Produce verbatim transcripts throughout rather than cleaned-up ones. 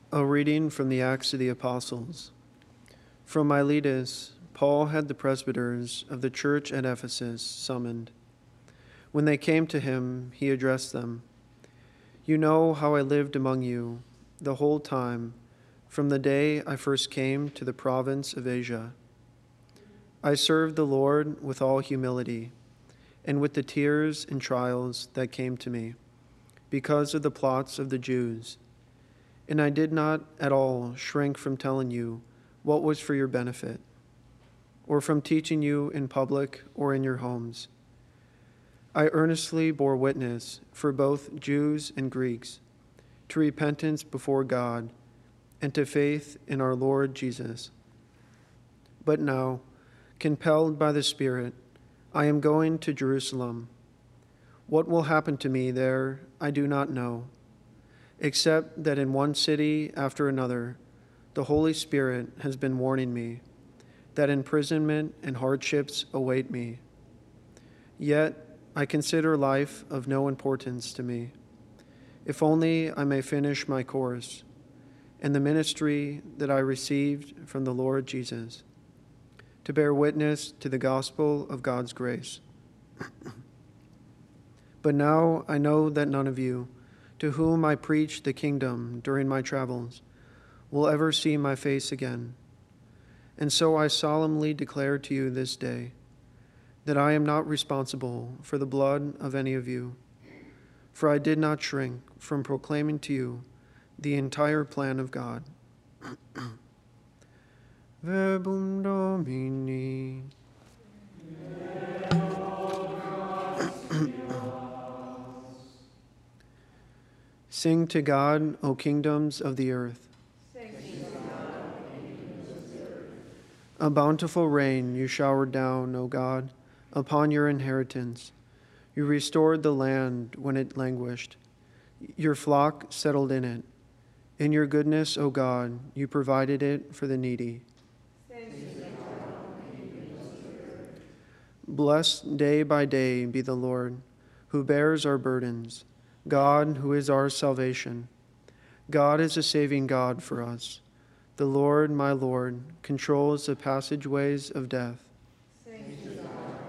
A reading from the Acts of the Apostles. From Miletus, Paul had the presbyters of the church at Ephesus summoned. When they came to him, he addressed them. You know how I lived among you the whole time, from the day I first came to the province of Asia. I served the Lord with all humility and with the tears and trials that came to me because of the plots of the Jews. And I did not at all shrink from telling you what was for your benefit, or from teaching you in public or in your homes. I earnestly bore witness for both Jews and Greeks to repentance before God and to faith in our Lord Jesus. But now, compelled by the Spirit, I am going to Jerusalem. What will happen to me there, I do not know, except that in one city after another, the Holy Spirit has been warning me that imprisonment and hardships await me. Yet I consider life of no importance to me, if only I may finish my course and the ministry that I received from the Lord Jesus, to bear witness to the gospel of God's grace. But now I know that none of you, to whom I preached the kingdom during my travels, will ever see my face again. And so I solemnly declare to you this day that I am not responsible for the blood of any of you, for I did not shrink from proclaiming to you the entire plan of God. Verbum Domini. Sing to God, O kingdoms of the earth. A bountiful rain you showered down, O God, upon your inheritance. You restored the land when it languished. Your flock settled in it. In your goodness, O God, you provided it for the needy. Blessed day by day be the Lord, who bears our burdens, God who is our salvation. God is a saving God for us. The Lord, my Lord, controls the passageways of death. Thanks to God.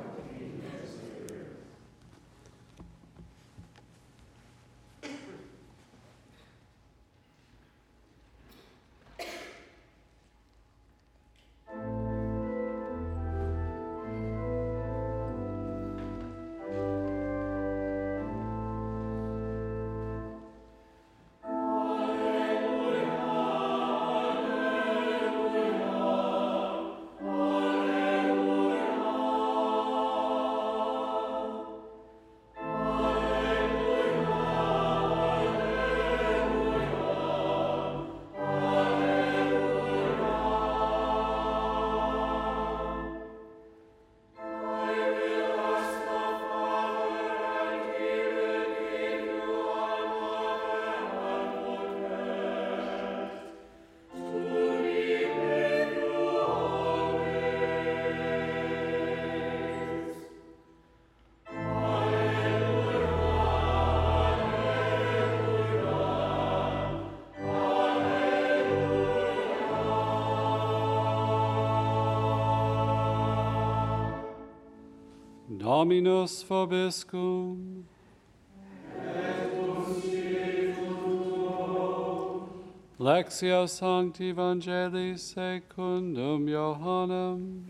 Dominus vobiscum. Lectio Sancti Evangelii secundum Johannem.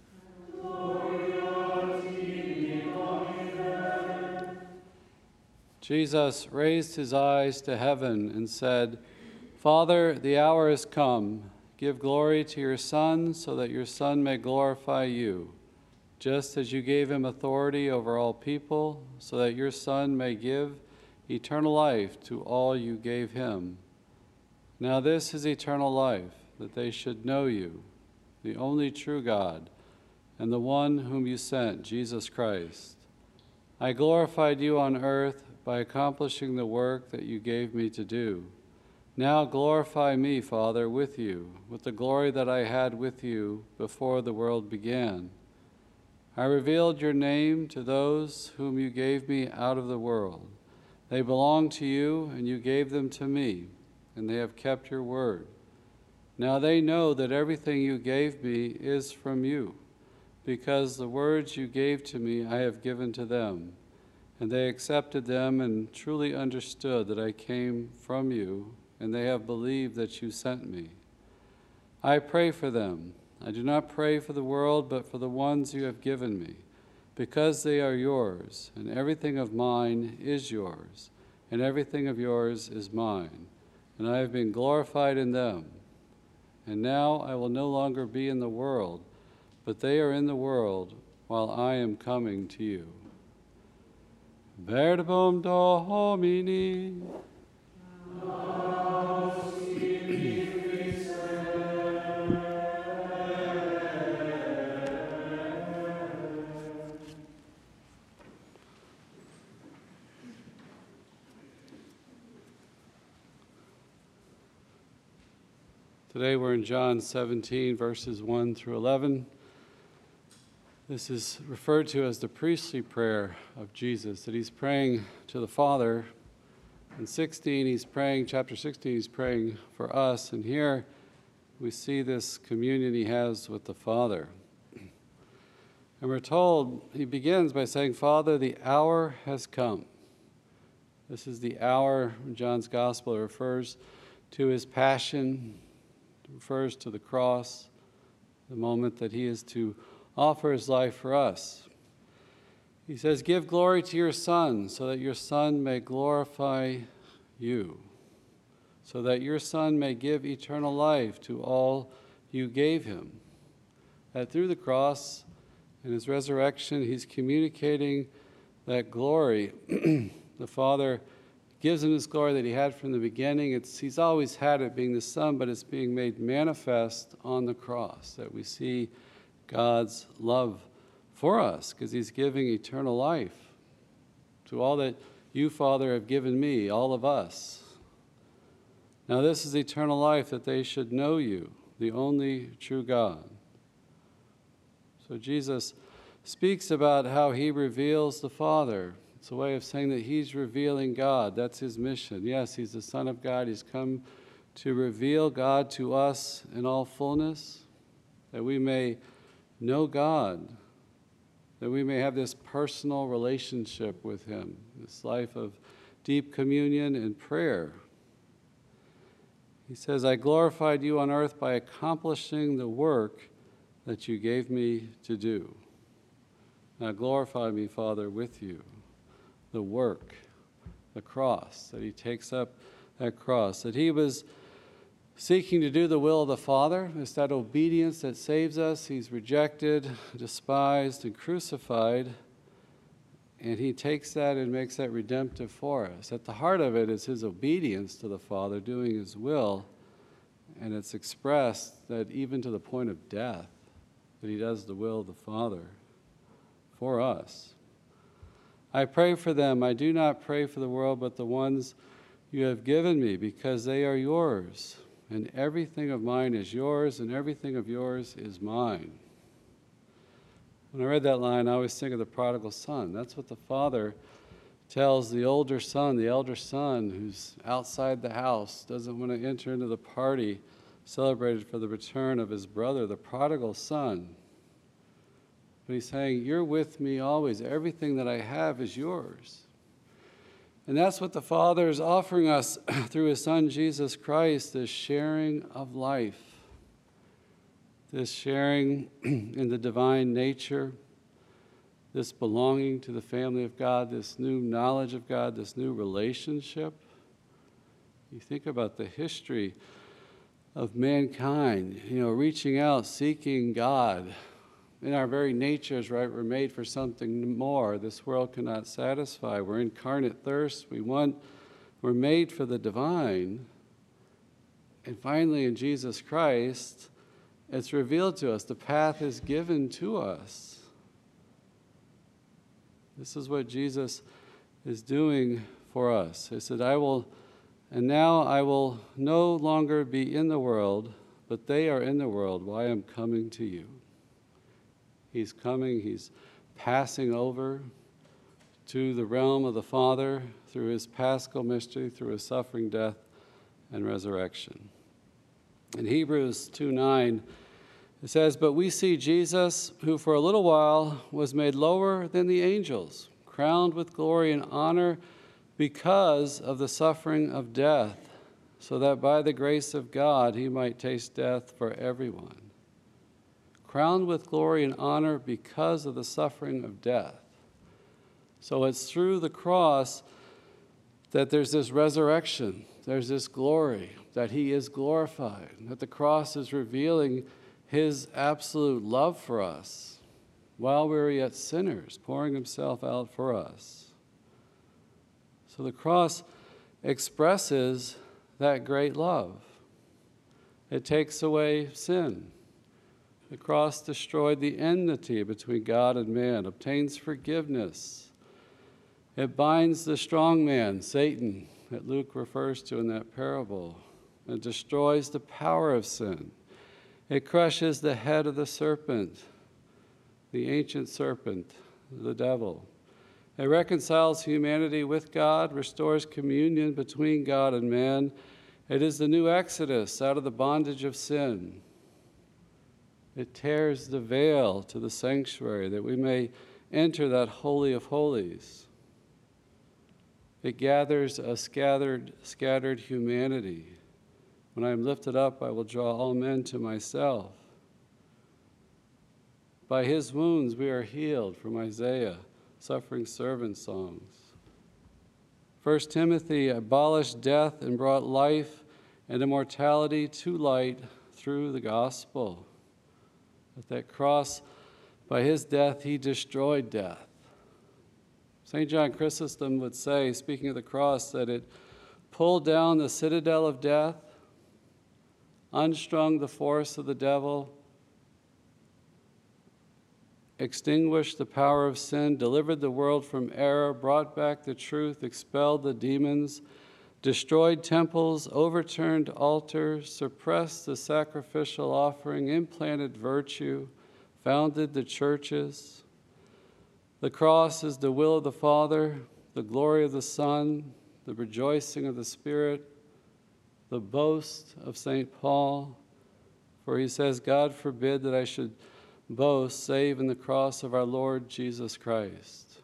Jesus raised his eyes to heaven and said, Father, the hour is come. Give glory to your Son, so that your Son may glorify you, just as you gave him authority over all people, so that your Son may give eternal life to all you gave him. Now this is eternal life, that they should know you, the only true God, and the one whom you sent, Jesus Christ. I glorified you on earth by accomplishing the work that you gave me to do. Now glorify me, Father, with you, with the glory that I had with you before the world began. I revealed your name to those whom you gave me out of the world. They belong to you, and you gave them to me. and they have kept your word. Now they know that everything you gave me is from you, because the words you gave to me I have given to them, and they accepted them and truly understood that I came from you, and they have believed that you sent me. I pray for them. I do not pray for the world, but for the ones you have given me, because they are yours, and everything of mine is yours, and everything of yours is mine, and I have been glorified in them. And now I will no longer be in the world, but they are in the world, while I am coming to you. Verbum Domini. Today we're in John seventeen, verses one through eleven. This is referred to as the priestly prayer of Jesus, that he's praying to the Father. In sixteen, he's praying, chapter sixteen, he's praying for us. And here we see this communion he has with the Father. And we're told, he begins by saying, Father, the hour has come. This is the hour in John's Gospel. It refers to his passion, refers to the cross, the moment that he is to offer his life for us. He says, give glory to your Son, so that your Son may glorify you, so that your Son may give eternal life to all you gave him. That through the cross and his resurrection, he's communicating that glory. The Father gives him this glory that he had from the beginning. It's, he's always had it, being the Son, but it's being made manifest on the cross, that we see God's love for us, because he's giving eternal life to all that you, Father, have given me, all of us. Now this is eternal life, that they should know you, the only true God. So Jesus speaks about how he reveals the Father. It's a way of saying that he's revealing God. That's his mission. Yes, he's the Son of God. He's come to reveal God to us in all fullness, that we may know God, that we may have this personal relationship with him, this life of deep communion and prayer. He says, I glorified you on earth by accomplishing the work that you gave me to do. Now glorify me, Father, with you. The work, the cross, that he takes up that cross, that he was seeking to do the will of the Father. It's that obedience that saves us. He's rejected, despised, and crucified, and he takes that and makes that redemptive for us. At the heart of it is his obedience to the Father, doing his will, and it's expressed that even to the point of death, that he does the will of the Father for us. I pray for them. I do not pray for the world, but the ones you have given me, because they are yours. And everything of mine is yours, and everything of yours is mine. When I read that line, I always think of the prodigal son. That's what the father tells the older son, the elder son, who's outside the house, doesn't want to enter into the party celebrated for the return of his brother, the prodigal son. But he's saying, you're with me always. Everything that I have is yours. And that's what the Father is offering us through his Son, Jesus Christ, this sharing of life, this sharing in the divine nature, this belonging to the family of God, this new knowledge of God, this new relationship. You think about the history of mankind, you know, reaching out, seeking God. In our very natures, right, we're made for something more. This world cannot satisfy. We're incarnate thirst. We want, we're made for the divine. And finally, in Jesus Christ, it's revealed to us. The path is given to us. This is what Jesus is doing for us. He said, I will, and now I will no longer be in the world, but they are in the world while I am coming to you. He's coming, he's passing over to the realm of the Father through his paschal mystery, through his suffering, death, and resurrection. In Hebrews two nine, it says, "But we see Jesus, who for a little while was made lower than the angels, crowned with glory and honor because of the suffering of death, so that by the grace of God he might taste death for everyone." Crowned with glory and honor because of the suffering of death. So it's through the cross that there's this resurrection, there's this glory, that he is glorified, that the cross is revealing his absolute love for us while we were yet sinners, pouring himself out for us. So the cross expresses that great love. It takes away sin. The cross destroyed the enmity between God and man, obtains forgiveness. It binds the strong man, Satan, that Luke refers to in that parable. It destroys the power of sin. It crushes the head of the serpent, the ancient serpent, the devil. It reconciles humanity with God, restores communion between God and man. It is the new exodus out of the bondage of sin. It tears the veil to the sanctuary that we may enter that holy of holies. It gathers a scattered, scattered humanity. When I am lifted up, I will draw all men to myself. By his wounds we are healed, from Isaiah, suffering servant songs. First Timothy abolished death and brought life and immortality to light through the gospel. At that cross, by his death, he destroyed death. Saint John Chrysostom would say, speaking of the cross, that it pulled down the citadel of death, unstrung the force of the devil, extinguished the power of sin, delivered the world from error, brought back the truth, expelled the demons, destroyed temples, overturned altars, suppressed the sacrificial offering, implanted virtue, founded the churches. The cross is the will of the Father, the glory of the Son, the rejoicing of the Spirit, the boast of Saint Paul. For he says, "God forbid that I should boast save in the cross of our Lord Jesus Christ."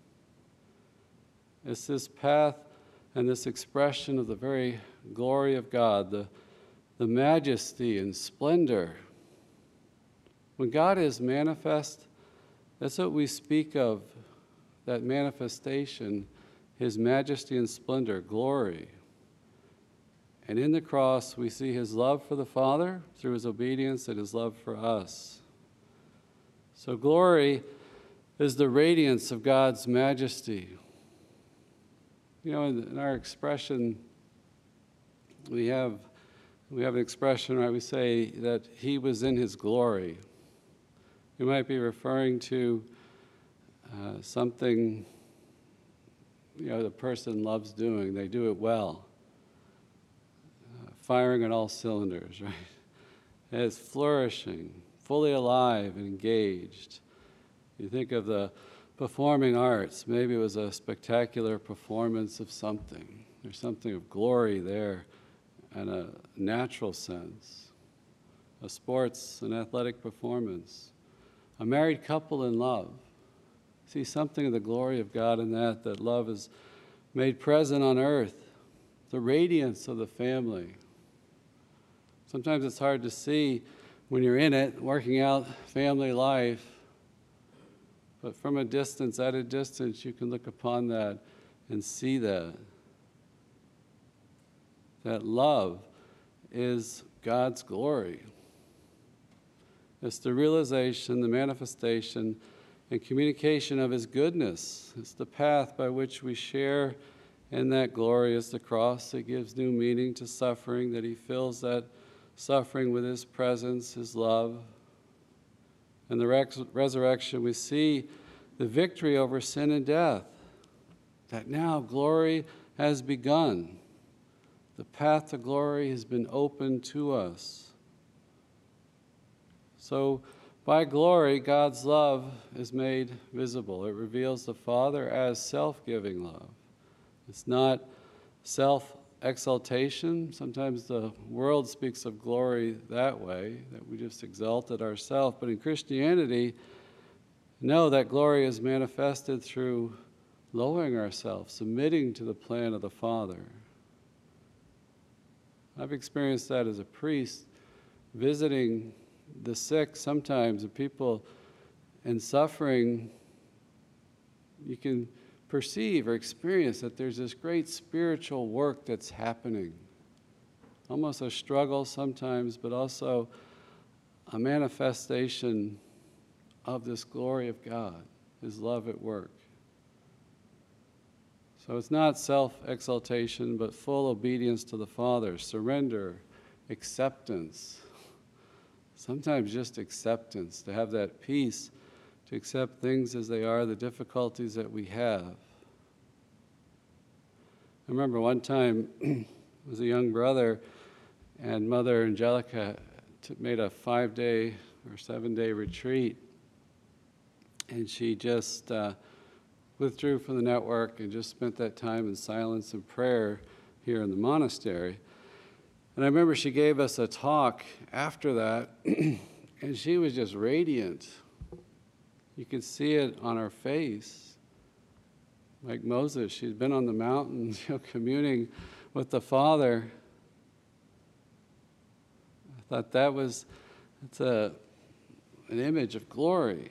It's this path and this expression of the very glory of God, the, the majesty and splendor. When God is manifest, that's what we speak of, that manifestation, his majesty and splendor, glory. And in the cross, we see his love for the Father through his obedience and his love for us. So glory is the radiance of God's majesty. You know, in, in our expression, we have we have an expression, right? We say that he was in his glory. We might be referring to uh, something, you know, the person loves doing. They do it well, uh, firing on all cylinders, right? And it's flourishing, fully alive and engaged. You think of the performing arts. Maybe it was a spectacular performance of something. There's something of glory there and a natural sense. A sports and athletic performance. A married couple in love. See something of the glory of God in that, that love is made present on earth. The radiance of the family. Sometimes it's hard to see when you're in it, working out family life. But from a distance, at a distance, you can look upon that and see that. That love is God's glory. It's the realization, the manifestation, and communication of his goodness. It's the path by which we share in that glory. It's the cross that gives new meaning to suffering, that he fills that suffering with his presence, his love. In the res- resurrection, we see the victory over sin and death, that now glory has begun. The path to glory has been opened to us. So by glory, God's love is made visible. It reveals the Father as self-giving love. It's not self self-exaltation. Sometimes the world speaks of glory that way, that we just exalted ourselves. But in Christianity, no, that glory is manifested through lowering ourselves, submitting to the plan of the Father. I've experienced that as a priest, visiting the sick sometimes, and people in suffering. You can perceive or experience that there's this great spiritual work that's happening. Almost a struggle sometimes, but also a manifestation of this glory of God, His love at work. So it's not self-exaltation, but full obedience to the Father, surrender, acceptance. Sometimes just acceptance, to have that peace, to accept things as they are, the difficulties that we have. I remember one time, I was a young brother, and Mother Angelica t- made a five-day or seven-day retreat, and she just uh, withdrew from the network and just spent that time in silence and prayer here in the monastery. And I remember she gave us a talk after that, and she was just radiant. You could see it on her face. Like Moses, she'd been on the mountain, you know, communing with the Father. I thought that was, it's a, an image of glory.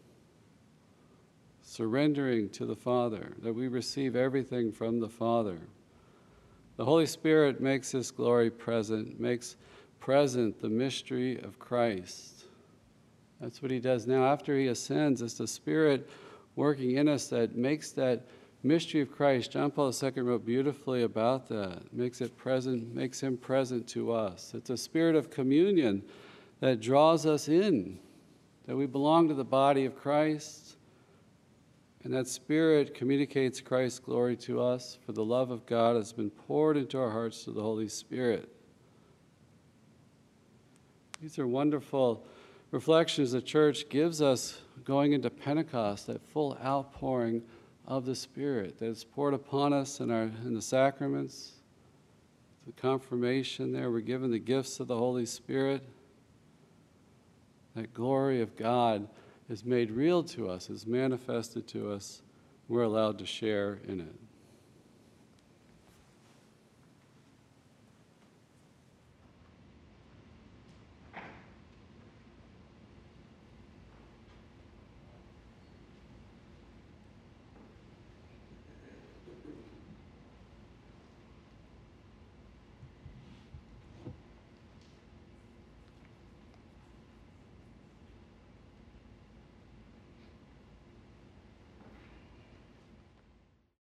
Surrendering to the Father, that we receive everything from the Father. The Holy Spirit makes this glory present, makes present the mystery of Christ. That's what He does now. After He ascends, it's the Spirit working in us that makes that mystery of Christ. John Paul the Second wrote beautifully about that. Makes it present, makes Him present to us. It's a spirit of communion that draws us in, that we belong to the body of Christ. And that Spirit communicates Christ's glory to us, for the love of God has been poured into our hearts through the Holy Spirit. These are wonderful reflections the Church gives us going into Pentecost, that full outpouring of the Spirit that is poured upon us in, our, in the sacraments, the confirmation there. We're given the gifts of the Holy Spirit. That glory of God is made real to us, is manifested to us. We're allowed to share in it.